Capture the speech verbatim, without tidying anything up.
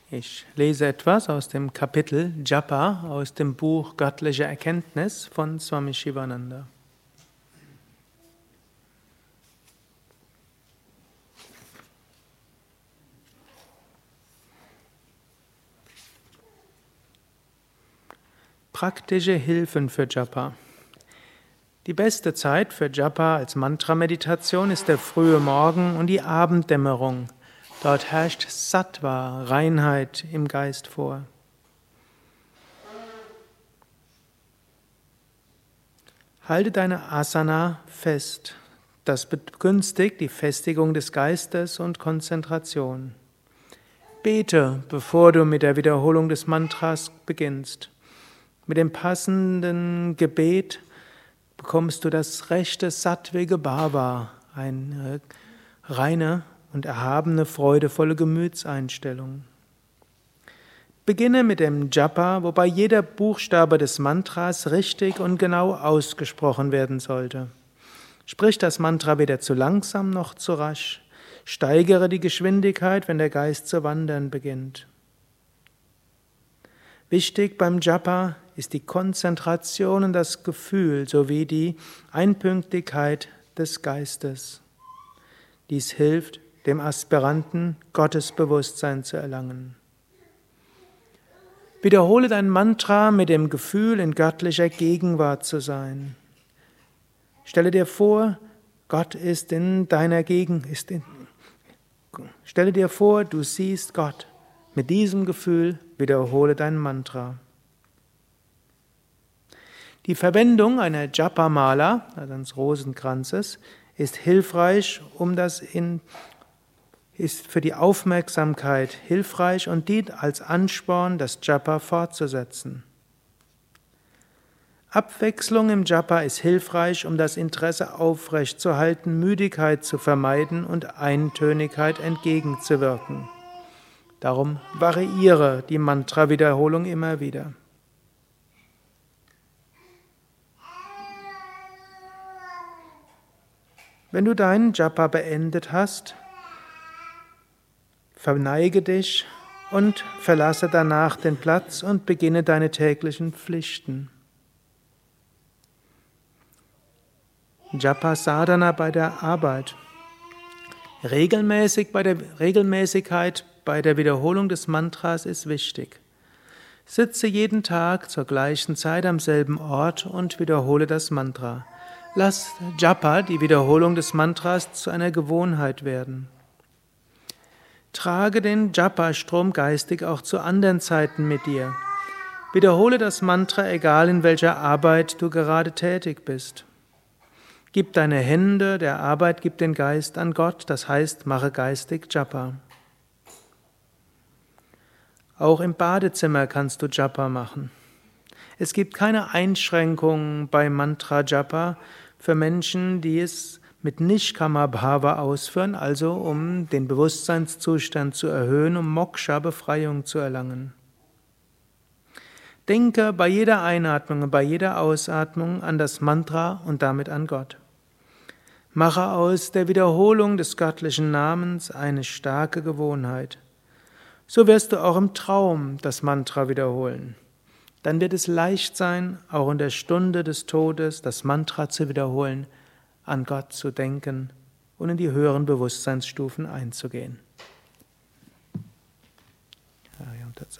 Ich lese etwas aus dem Kapitel Japa aus dem Buch Göttliche Erkenntnis von Swami Shivananda. Praktische Hilfen für Japa. Die beste Zeit für Japa als Mantra-Meditation ist der frühe Morgen und die Abenddämmerung. Dort herrscht Sattva, Reinheit im Geist vor. Halte deine Asana fest. Das begünstigt die Festigung des Geistes und Konzentration. Bete, bevor du mit der Wiederholung des Mantras beginnst. Mit dem passenden Gebet bekommst du das rechte sattvige Bhava, eine reine und erhabene, freudevolle Gemütseinstellung. Beginne mit dem Japa, wobei jeder Buchstabe des Mantras richtig und genau ausgesprochen werden sollte. Sprich das Mantra weder zu langsam noch zu rasch. Steigere die Geschwindigkeit, wenn der Geist zu wandern beginnt. Wichtig beim Japa ist die Konzentration und das Gefühl sowie die Einpünktigkeit des Geistes. Dies hilft, dem Aspiranten Gottesbewusstsein zu erlangen. Wiederhole dein Mantra mit dem Gefühl, in göttlicher Gegenwart zu sein. Stelle dir vor, Gott ist in deiner Gegend. Ist in, stelle dir vor, du siehst Gott. Mit diesem Gefühl wiederhole dein Mantra. Die Verwendung einer Japa-Mala, also eines Rosenkranzes, ist hilfreich, um das in ist für die Aufmerksamkeit hilfreich und dient als Ansporn, das Japa fortzusetzen. Abwechslung im Japa ist hilfreich, um das Interesse aufrechtzuerhalten, Müdigkeit zu vermeiden und Eintönigkeit entgegenzuwirken. Darum variiere die Mantra-Wiederholung immer wieder. Wenn du deinen Japa beendet hast, verneige dich und verlasse danach den Platz und beginne deine täglichen Pflichten. Japa Sadhana bei der Arbeit. Regelmäßig bei der Regelmäßigkeit bei der Wiederholung des Mantras ist wichtig. Sitze jeden Tag zur gleichen Zeit am selben Ort und wiederhole das Mantra. Lass Japa, die Wiederholung des Mantras, zu einer Gewohnheit werden. Trage den Japa-Strom geistig auch zu anderen Zeiten mit dir. Wiederhole das Mantra, egal in welcher Arbeit du gerade tätig bist. Gib deine Hände der Arbeit, gib den Geist an Gott, das heißt, mache geistig Japa. Auch im Badezimmer kannst du Japa machen. Es gibt keine Einschränkungen bei Mantra Japa für Menschen, die es mit Nishkama Bhava ausführen, also um den Bewusstseinszustand zu erhöhen, um Moksha, Befreiung zu erlangen. Denke bei jeder Einatmung und bei jeder Ausatmung an das Mantra und damit an Gott. Mache aus der Wiederholung des göttlichen Namens eine starke Gewohnheit. So wirst du auch im Traum das Mantra wiederholen. Dann wird es leicht sein, auch in der Stunde des Todes das Mantra zu wiederholen, an Gott zu denken und in die höheren Bewusstseinsstufen einzugehen.